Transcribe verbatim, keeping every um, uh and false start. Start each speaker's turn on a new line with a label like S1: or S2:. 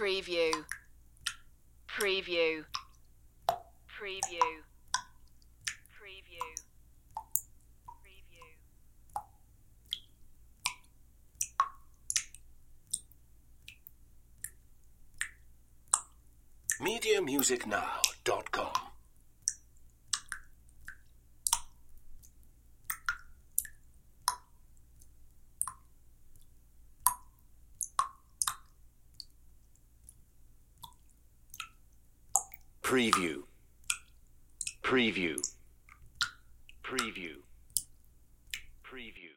S1: preview, preview, preview, preview, preview.
S2: media music now dot com. Preview, preview, preview, preview.